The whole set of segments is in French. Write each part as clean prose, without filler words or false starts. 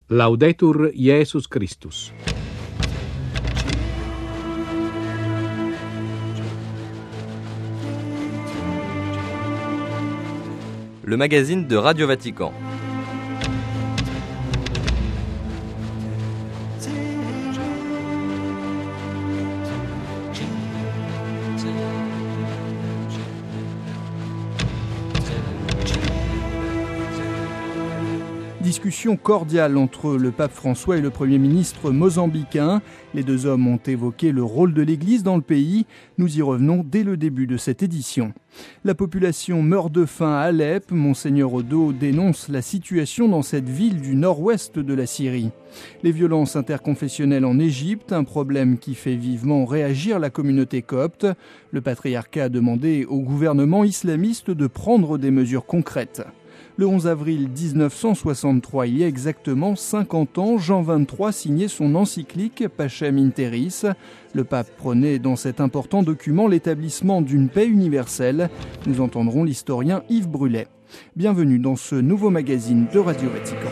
Laudetur Jesus Christus. Le magazine de Radio Vatican. Discussion cordiale entre le pape François et le Premier ministre mozambicain. Les deux hommes ont évoqué le rôle de l'Église dans le pays. Nous y revenons dès le début de cette édition. La population meurt de faim à Alep. Monseigneur Odo dénonce la situation dans cette ville du nord-ouest de la Syrie. Les violences interconfessionnelles en Égypte, un problème qui fait vivement réagir la communauté copte. Le patriarcat a demandé au gouvernement islamiste de prendre des mesures concrètes. Le 11 avril 1963, il y a exactement 50 ans, Jean XXIII signait son encyclique Pacem in Terris. Le pape prônait dans cet important document l'établissement d'une paix universelle. Nous entendrons l'historien Yves Brulet. Bienvenue dans ce nouveau magazine de Radio Vatican.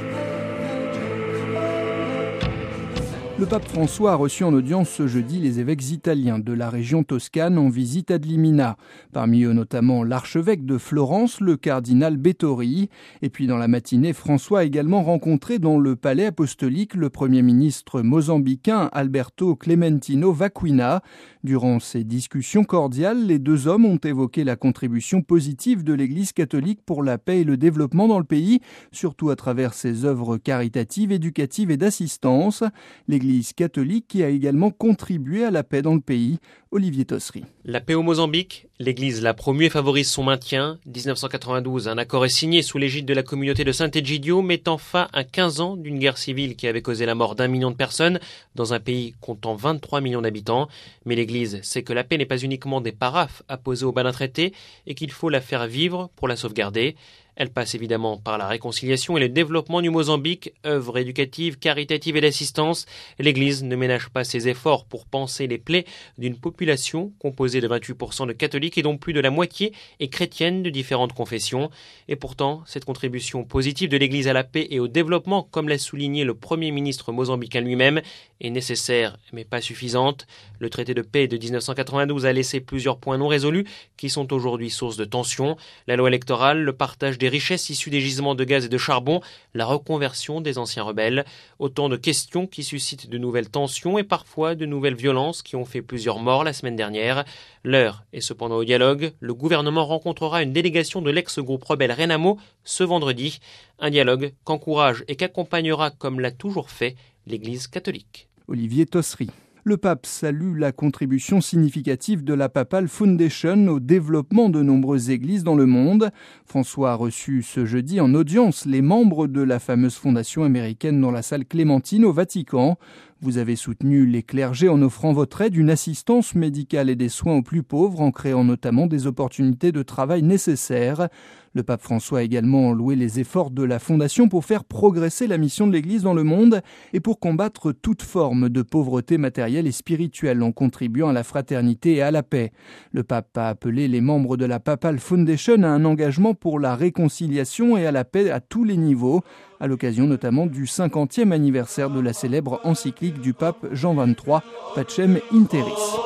Le pape François a reçu en audience ce jeudi les évêques italiens de la région Toscane en visite ad limina. Parmi eux notamment l'archevêque de Florence, le cardinal Bettori. Et puis dans la matinée, François a également rencontré dans le palais apostolique le premier ministre mozambicain Alberto Clementino Vaquina. Durant ces discussions cordiales, les deux hommes ont évoqué la contribution positive de l'Église catholique pour la paix et le développement dans le pays, surtout à travers ses œuvres caritatives, éducatives et d'assistance. L'Église catholique qui a également contribué à la paix dans le pays. Olivier Tossery. La paix au Mozambique, l'Église l'a promue et favorise son maintien. 1992, un accord est signé sous l'égide de la communauté de Sant'Egidio, mettant fin à 15 ans d'une guerre civile qui avait causé la mort d'1 million de personnes dans un pays comptant 23 millions d'habitants. Mais l'Église sait que la paix n'est pas uniquement des paraphes apposés au bas d'un traité et qu'il faut la faire vivre pour la sauvegarder. Elle passe évidemment par la réconciliation et le développement du Mozambique, œuvres éducatives, caritatives et d'assistance. L'Église ne ménage pas ses efforts pour panser les plaies d'une population composée de 28% de catholiques et dont plus de la moitié est chrétienne de différentes confessions. Et pourtant, cette contribution positive de l'Église à la paix et au développement, comme l'a souligné le Premier ministre mozambicain lui-même, est nécessaire mais pas suffisante. Le traité de paix de 1992 a laissé plusieurs points non résolus qui sont aujourd'hui source de tensions. La loi électorale, le partage des richesses issues des gisements de gaz et de charbon, la reconversion des anciens rebelles. Autant de questions qui suscitent de nouvelles tensions et parfois de nouvelles violences qui ont fait plusieurs morts la semaine dernière. L'heure est cependant au dialogue. Le gouvernement rencontrera une délégation de l'ex-groupe rebelle Renamo ce vendredi. Un dialogue qu'encourage et qu'accompagnera, comme l'a toujours fait, l'Église catholique. Olivier Tossery. Le pape salue la contribution significative de la Papal Foundation au développement de nombreuses églises dans le monde. François a reçu ce jeudi en audience les membres de la fameuse fondation américaine dans la salle Clémentine au Vatican. Vous avez soutenu les clergés en offrant votre aide, une assistance médicale et des soins aux plus pauvres, en créant notamment des opportunités de travail nécessaires. Le pape François a également loué les efforts de la Fondation pour faire progresser la mission de l'Église dans le monde et pour combattre toute forme de pauvreté matérielle et spirituelle en contribuant à la fraternité et à la paix. Le pape a appelé les membres de la Papal Foundation à un engagement pour la réconciliation et à la paix à tous les niveaux, à l'occasion notamment du 50e anniversaire de la célèbre encyclique du pape Jean XXIII, Pacem in Terris.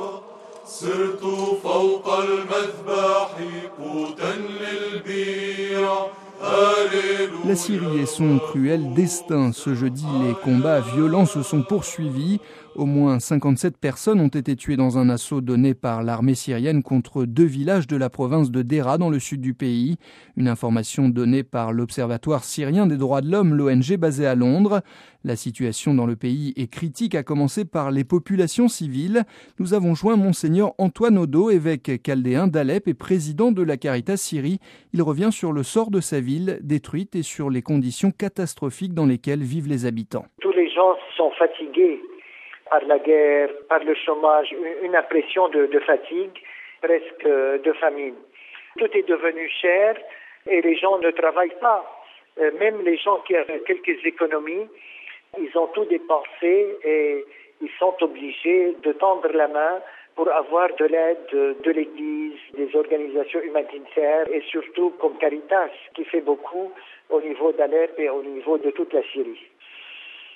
La Syrie et son cruel destin. Ce jeudi, les combats violents se sont poursuivis. Au moins 57 personnes ont été tuées dans un assaut donné par l'armée syrienne contre 2 villages de la province de Dera dans le sud du pays. Une information donnée par l'Observatoire syrien des droits de l'homme, l'ONG basée à Londres. La situation dans le pays est critique, à commencer par les populations civiles. Nous avons joint Monseigneur Antoine Odo, évêque chaldéen d'Alep et président de la Caritas Syrie. Il revient sur le sort de sa ville détruite et sur les conditions catastrophiques dans lesquelles vivent les habitants. Tous les gens sont fatigués par la guerre, par le chômage, une impression de fatigue, presque de famine. Tout est devenu cher et les gens ne travaillent pas. Même les gens qui ont quelques économies, ils ont tout dépensé et ils sont obligés de tendre la main pour avoir de l'aide de l'Église, des organisations humanitaires et surtout comme Caritas, qui fait beaucoup au niveau d'Alep et au niveau de toute la Syrie.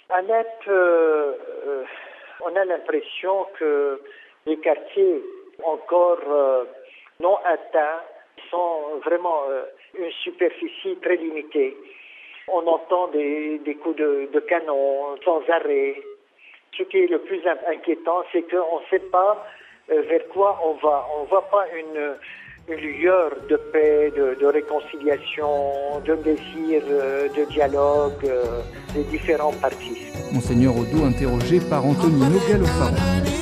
À Alep, on a l'impression que les quartiers encore non atteints sont vraiment une superficie très limitée. On entend des coups de canon sans arrêt. Ce qui est le plus inquiétant, c'est qu'on ne sait pas vers quoi on va. On ne voit pas une lueur de paix, de réconciliation, de désir de dialogue des différents partis. Monseigneur Odo, interrogé par Antonino Gallofaro.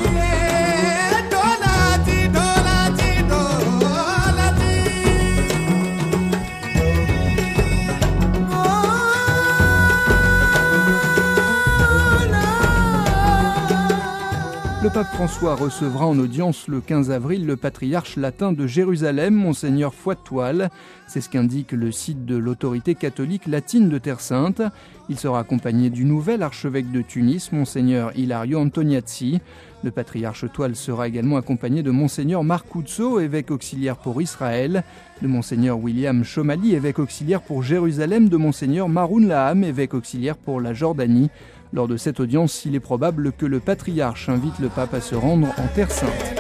Le pape François recevra en audience le 15 avril le patriarche latin de Jérusalem, Monseigneur Foix-de-Toile. C'est ce qu'indique le site de l'autorité catholique latine de Terre Sainte. Il sera accompagné du nouvel archevêque de Tunis, Monseigneur Ilario Antoniazzi. Le patriarche Toile sera également accompagné de Monseigneur Marc Koutso, évêque auxiliaire pour Israël, de Monseigneur William Chomali, évêque auxiliaire pour Jérusalem, de Monseigneur Maroun Laham, évêque auxiliaire pour la Jordanie. Lors de cette audience, il est probable que le patriarche invite le pape à se rendre en Terre Sainte.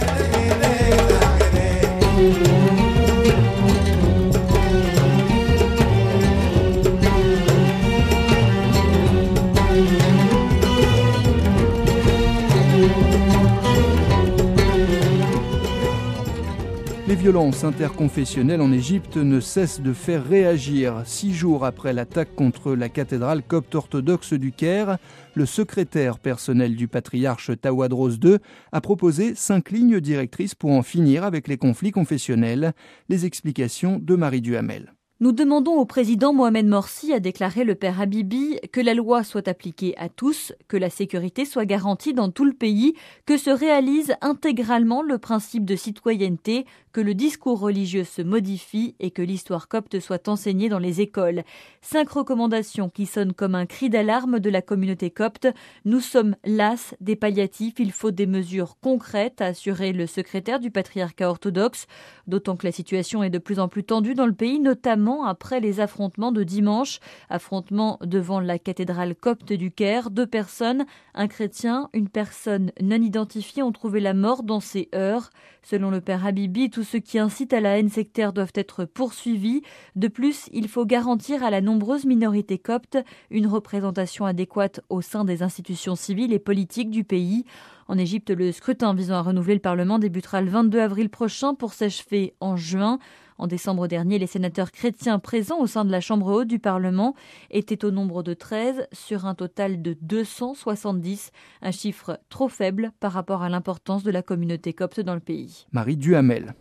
Les violences interconfessionnelles en Égypte ne cessent de faire réagir. 6 jours après l'attaque contre la cathédrale copte orthodoxe du Caire, le secrétaire personnel du patriarche Tawadros II a proposé 5 lignes directrices pour en finir avec les conflits confessionnels. Les explications de Marie Duhamel. Nous demandons au président Mohamed Morsi, a déclaré le père Habibi, que la loi soit appliquée à tous, que la sécurité soit garantie dans tout le pays, que se réalise intégralement le principe de citoyenneté, que le discours religieux se modifie et que l'histoire copte soit enseignée dans les écoles. 5 recommandations qui sonnent comme un cri d'alarme de la communauté copte. Nous sommes las des palliatifs, il faut des mesures concrètes, a assuré le secrétaire du patriarcat orthodoxe, d'autant que la situation est de plus en plus tendue dans le pays, notamment après les affrontements de dimanche. Affrontements devant la cathédrale copte du Caire. 2 personnes, un chrétien, une personne non identifiée, ont trouvé la mort dans ces heurts. Selon le père Habibi, tous ceux qui incitent à la haine sectaire doivent être poursuivis. De plus, il faut garantir à la nombreuse minorité copte une représentation adéquate au sein des institutions civiles et politiques du pays. En Égypte, le scrutin visant à renouveler le Parlement débutera le 22 avril prochain pour s'achever en juin. En décembre dernier, les sénateurs chrétiens présents au sein de la Chambre haute du Parlement étaient au nombre de 13 sur un total de 270, un chiffre trop faible par rapport à l'importance de la communauté copte dans le pays. Marie Duhamel.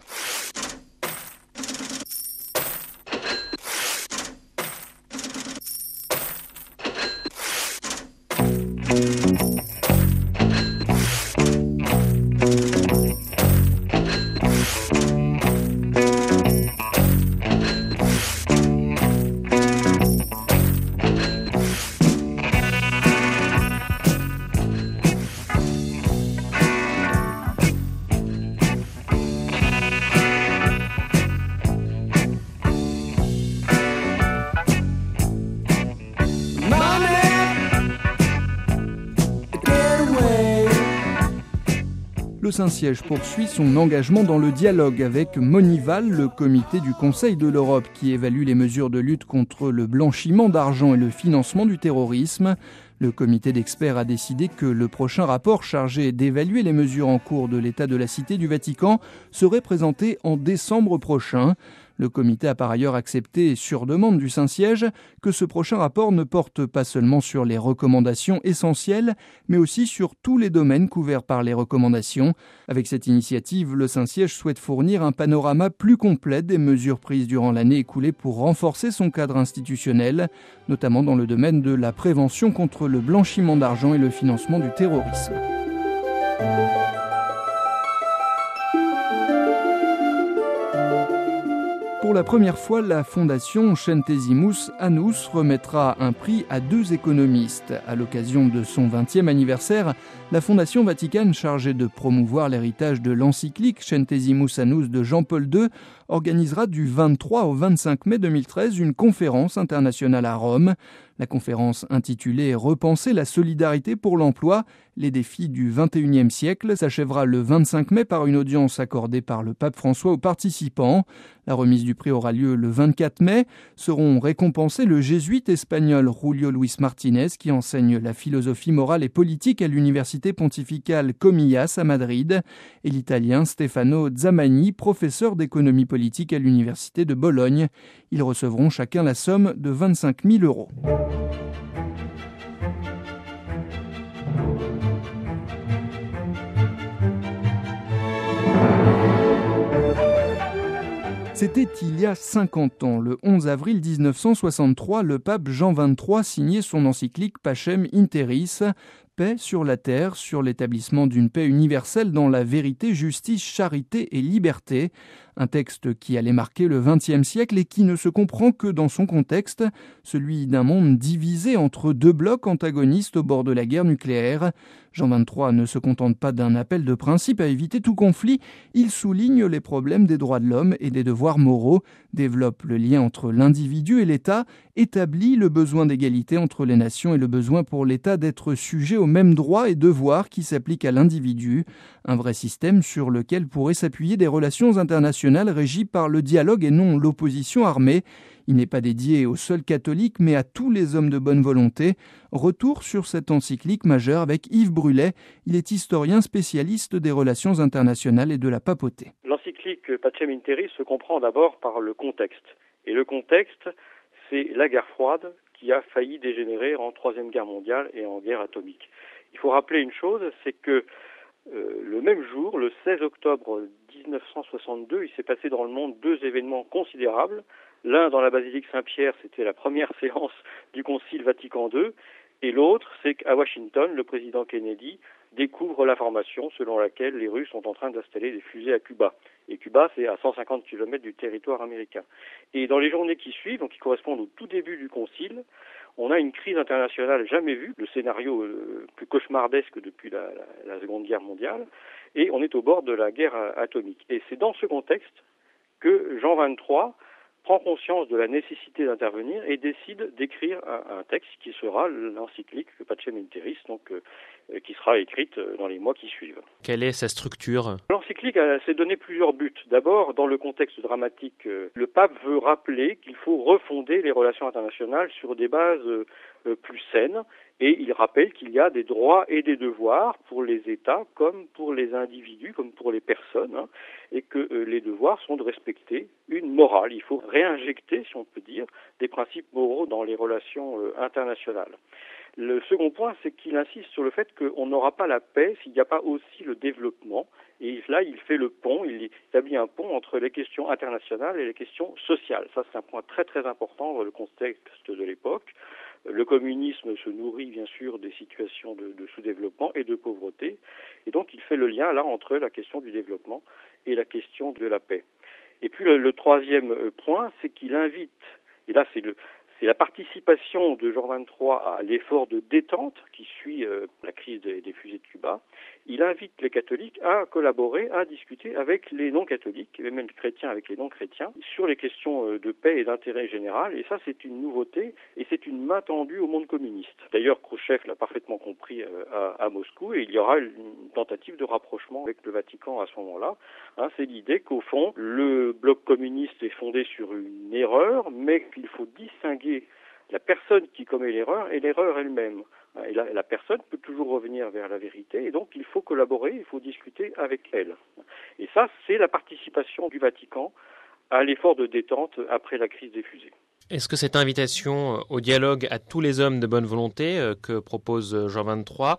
Le Saint-Siège poursuit son engagement dans le dialogue avec Monival, le comité du Conseil de l'Europe qui évalue les mesures de lutte contre le blanchiment d'argent et le financement du terrorisme. Le comité d'experts a décidé que le prochain rapport chargé d'évaluer les mesures en cours de l'état de la Cité du Vatican serait présenté en décembre prochain. Le comité a par ailleurs accepté, sur demande du Saint-Siège, que ce prochain rapport ne porte pas seulement sur les recommandations essentielles, mais aussi sur tous les domaines couverts par les recommandations. Avec cette initiative, le Saint-Siège souhaite fournir un panorama plus complet des mesures prises durant l'année écoulée pour renforcer son cadre institutionnel, notamment dans le domaine de la prévention contre le blanchiment d'argent et le financement du terrorisme. Pour la première fois, la fondation Centesimus Annus remettra un prix à 2 économistes. À l'occasion de son 20e anniversaire, la Fondation Vaticane chargée de promouvoir l'héritage de l'encyclique Centesimus Annus de Jean-Paul II organisera du 23 au 25 mai 2013 une conférence internationale à Rome. La conférence intitulée « Repenser la solidarité pour l'emploi, les défis du XXIe siècle » s'achèvera le 25 mai par une audience accordée par le pape François aux participants. La remise du prix aura lieu le 24 mai. Seront récompensés le jésuite espagnol Julio Luis Martinez qui enseigne la philosophie morale et politique à l'université pontificale Comillas à Madrid et l'italien Stefano Zamagni, professeur d'économie politique à l'université de Bologne. Ils recevront chacun la somme de 25 000 €. C'était il y a 50 ans, le 11 avril 1963, le pape Jean XXIII signait son encyclique Pacem in Terris, paix sur la terre, sur l'établissement d'une paix universelle dans la vérité, justice, charité et liberté. Un texte qui allait marquer le XXe siècle et qui ne se comprend que dans son contexte, celui d'un monde divisé entre deux blocs antagonistes au bord de la guerre nucléaire. Jean XXIII ne se contente pas d'un appel de principe à éviter tout conflit, il souligne les problèmes des droits de l'homme et des devoirs moraux, développe le lien entre l'individu et l'État, établit le besoin d'égalité entre les nations et le besoin pour l'État d'être sujet aux mêmes droits et devoirs qui s'appliquent à l'individu, un vrai système sur lequel pourraient s'appuyer des relations internationales régies par le dialogue et non l'opposition armée. Il n'est pas dédié aux seuls catholiques, mais à tous les hommes de bonne volonté. Retour sur cette encyclique majeure avec Yves Brulet. Il est historien spécialiste des relations internationales et de la papauté. L'encyclique Pacem in Terris se comprend d'abord par le contexte. Et le contexte, c'est la guerre froide qui a failli dégénérer en Troisième Guerre mondiale et en guerre atomique. Il faut rappeler une chose, c'est que le même jour, le 16 octobre 1962, il s'est passé dans le monde deux événements considérables. L'un dans la basilique Saint-Pierre, c'était la première séance du Concile Vatican II, et l'autre, c'est qu'à Washington, le président Kennedy découvre l'information selon laquelle les Russes sont en train d'installer des fusées à Cuba. Et Cuba, c'est à 150 km du territoire américain. Et dans les journées qui suivent, donc qui correspondent au tout début du Concile, on a une crise internationale jamais vue, le scénario plus cauchemardesque depuis la Seconde Guerre mondiale, et on est au bord de la guerre atomique. Et c'est dans ce contexte que Jean XXIII prend conscience de la nécessité d'intervenir et décide d'écrire un texte qui sera l'encyclique Pacem in Terris, donc qui sera écrite dans les mois qui suivent. Quelle est sa structure ? L'encyclique s'est donné plusieurs buts. D'abord, dans le contexte dramatique, le pape veut rappeler qu'il faut refonder les relations internationales sur des bases plus saines, et il rappelle qu'il y a des droits et des devoirs pour les États comme pour les individus, comme pour les personnes, et que les devoirs sont de respecter une morale. Il faut réinjecter, si on peut dire, des principes moraux dans les relations internationales. Le second point, c'est qu'il insiste sur le fait qu'on n'aura pas la paix s'il n'y a pas aussi le développement. Et là, il fait le pont, il établit un pont entre les questions internationales et les questions sociales. Ça, c'est un point très très important dans le contexte de l'époque. Le communisme se nourrit bien sûr des situations de sous-développement et de pauvreté. Et donc, il fait le lien là entre la question du développement et la question de la paix. Et puis, le troisième point, c'est qu'il invite, et là, c'est la participation de Jean XXIII à l'effort de détente qui suit la crise des fusées de Cuba. Il invite les catholiques à collaborer, à discuter avec les non-catholiques, et même les chrétiens avec les non-chrétiens, sur les questions de paix et d'intérêt général. Et ça, c'est une nouveauté et c'est une main tendue au monde communiste. D'ailleurs, Khrouchtchev l'a parfaitement compris à Moscou, et il y aura une tentative de rapprochement avec le Vatican à ce moment-là. C'est l'idée qu'au fond, le bloc communiste est fondé sur une erreur, mais qu'il faut distinguer la personne qui commet l'erreur et l'erreur elle-même. Et la personne peut toujours revenir vers la vérité, et donc il faut collaborer, il faut discuter avec elle. Et ça, c'est la participation du Vatican à l'effort de détente après la crise des fusées. Est-ce que cette invitation au dialogue à tous les hommes de bonne volonté que propose Jean XXIII,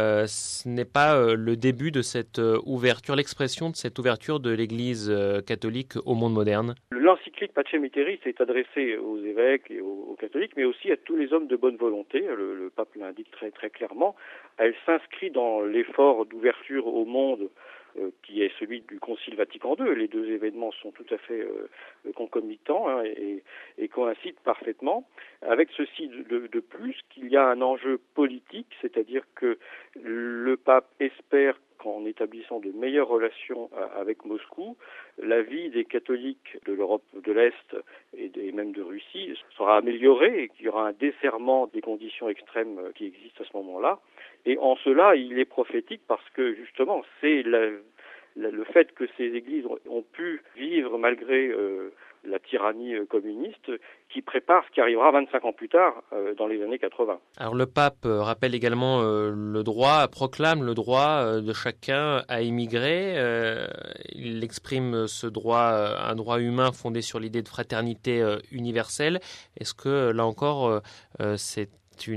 ce n'est pas le début de cette ouverture, l'expression de cette ouverture de l'Église catholique au monde moderne ? L'encyclique Pacem in Terris est adressée aux évêques et aux catholiques, mais aussi à tous les hommes de bonne volonté. Le pape l'indique très très clairement. Elle s'inscrit dans l'effort d'ouverture au monde qui est celui du Concile Vatican II. Les deux événements sont tout à fait concomitants et coïncident parfaitement. Avec ceci de plus qu'il y a un enjeu politique, c'est-à-dire que le pape espère qu'en établissant de meilleures relations avec Moscou, la vie des catholiques de l'Europe de l'Est et même de Russie sera améliorée et qu'il y aura un desserrement des conditions extrêmes qui existent à ce moment-là. Et en cela, il est prophétique parce que justement, c'est le fait que ces églises ont pu vivre malgré la tyrannie communiste qui prépare ce qui arrivera 25 ans plus tard, dans les années 80. Alors le pape rappelle également proclame le droit de chacun à immigrer. Il exprime ce droit, un droit humain fondé sur l'idée de fraternité universelle. Est-ce que là encore, c'est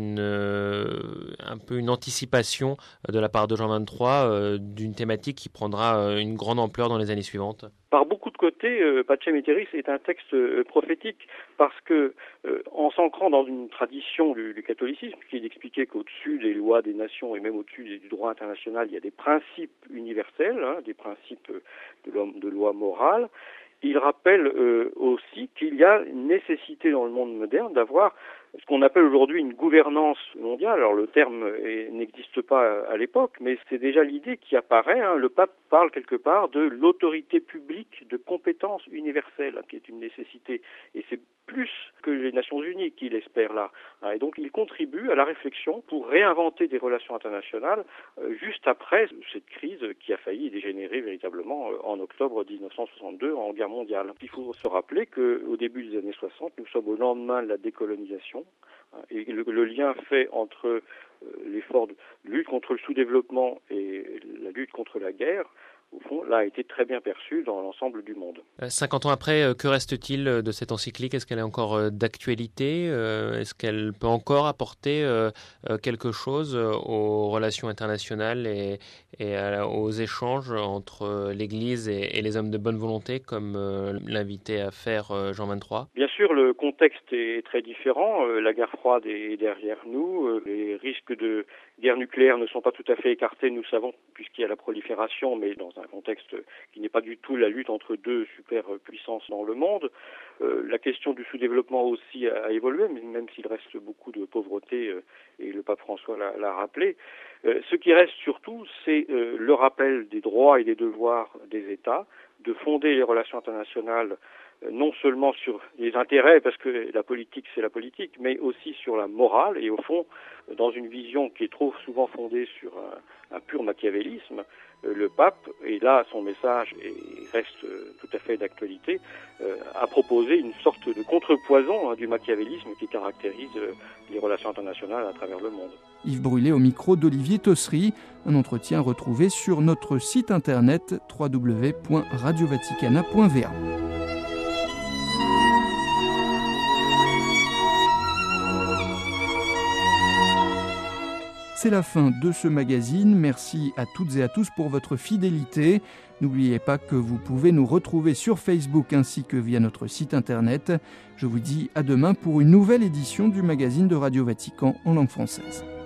un peu une anticipation de la part de Jean XXIII d'une thématique qui prendra une grande ampleur dans les années suivantes? Par beaucoup de côtés, Pacem et Terris est un texte prophétique parce que, en s'ancrant dans une tradition du catholicisme qui est d'expliquer qu'au-dessus des lois des nations et même au-dessus du droit international, il y a des principes universels, des principes de loi morale, il rappelle aussi qu'il y a une nécessité dans le monde moderne d'avoir ce qu'on appelle aujourd'hui une gouvernance mondiale. Alors le terme n'existe pas à l'époque, mais c'est déjà l'idée qui apparaît. Le pape parle quelque part de l'autorité publique de compétence universelle, qui est une nécessité. Et c'est plus que les Nations Unies qui l'espèrent là. Et donc il contribue à la réflexion pour réinventer des relations internationales juste après cette crise qui a failli dégénérer véritablement en octobre 1962 en guerre mondiale. Il faut se rappeler qu'au début des années 60, nous sommes au lendemain de la décolonisation. Et le lien fait entre l'effort de lutte contre le sous-développement et la lutte contre la guerre, au fond, là, a été très bien perçu dans l'ensemble du monde. 50 ans après, que reste-t-il de cette encyclique? Est-ce qu'elle est encore d'actualité? Est-ce qu'elle peut encore apporter quelque chose aux relations internationales et aux échanges entre l'Église et les hommes de bonne volonté, comme l'invitait à faire Jean XXIII? Bien sûr, le contexte est très différent. La guerre froide est derrière nous. Les risques de guerre nucléaire ne sont pas tout à fait écartés, nous savons, puisqu'il y a la prolifération, mais dans un contexte qui n'est pas du tout la lutte entre deux superpuissances dans le monde. La question du sous-développement aussi a évolué, même s'il reste beaucoup de pauvreté, et le pape François l'a rappelé. Ce qui reste surtout, c'est le rappel des droits et des devoirs des États, de fonder les relations internationales non seulement sur les intérêts, parce que la politique c'est la politique, mais aussi sur la morale, et au fond, dans une vision qui est trop souvent fondée sur un pur machiavélisme, le pape, et là son message reste tout à fait d'actualité, a proposé une sorte de contrepoison du machiavélisme qui caractérise les relations internationales à travers le monde. Yves Brûlé au micro d'Olivier Tossery, un entretien retrouvé sur notre site internet www.radiovaticana.va. C'est la fin de ce magazine. Merci à toutes et à tous pour votre fidélité. N'oubliez pas que vous pouvez nous retrouver sur Facebook ainsi que via notre site internet. Je vous dis à demain pour une nouvelle édition du magazine de Radio Vatican en langue française.